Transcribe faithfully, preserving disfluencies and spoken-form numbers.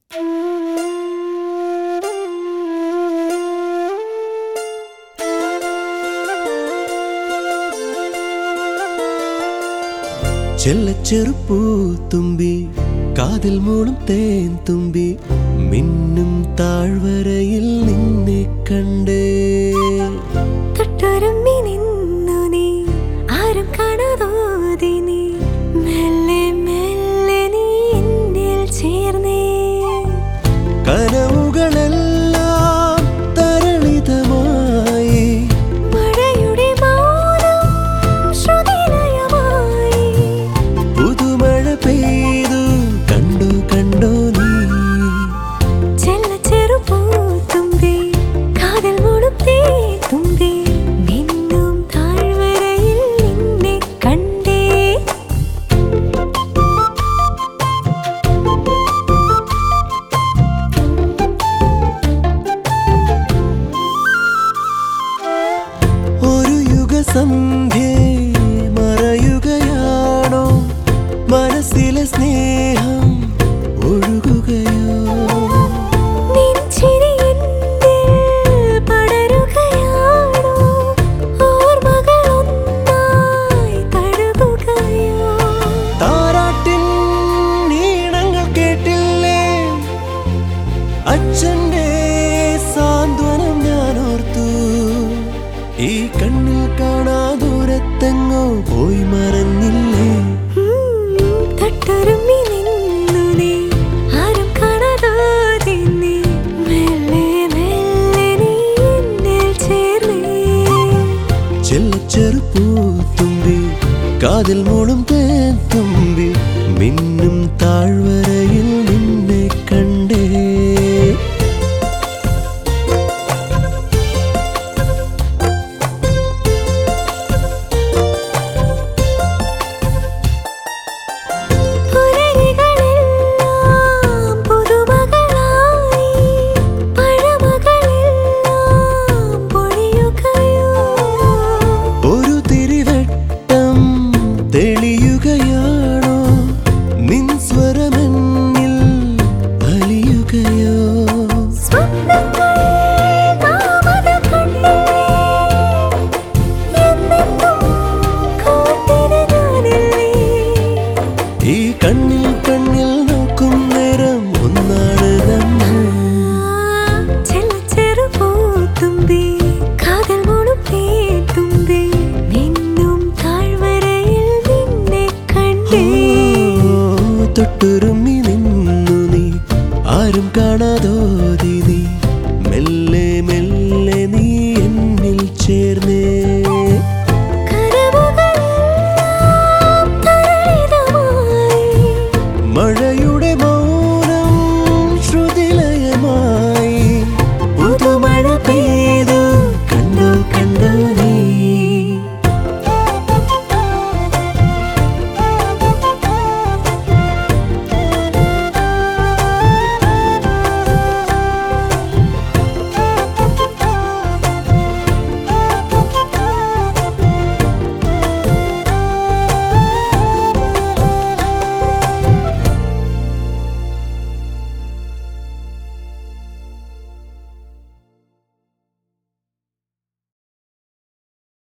ചെല്ലച്ചെറുപ്പൂ തുമ്പി കാതിൽ മൂളും തേൻ തുമ്പി മിന്നും താഴ്വരയിൽ നിന്നെ കണ്ടേ തൊട്ടുരുമ്മി നിന്നു നീ ആരും കാണാതോതി നീ മെല്ലെ മെല്ലെ നീ എന്നിൽ ചേർന്നേ കനവുകളെല്ലാം തരളിതമായി മഴയുടെ മൗനം ശ്രുതിലയമായി പുതുമഴ പെയ്തു കണ്ടു കണ്ടോ നീ ചെല്ലച്ചെറുപ്പൂ തുമ്പി കാതിൽ മൂളും തേൻ തുമ്പി മിന്നും താഴ്വരയിൽ നിന്നെ കണ്ടേ ഒരു യുഗസന്ധ്യേ മറയുകയാണോ മനസ്സിലെ സ്നേഹം ഒഴുകുകയോ നിൻ ചിരി എന്നിൽ പടരുകയാണോ ഓർമ്മകൾ ഒന്നായി തഴുകുകയോ താരാട്ടിൻ ഈണങ്ങൾ കേട്ടില്ലേ അച്ഛൻ്റെ സാന്ത്വനം ഞാൻ ഓർത്തു ഈ കണ്ണിൽ കാണാ ദൂരത്തെങ്ങോ പോയി മറഞ്ഞു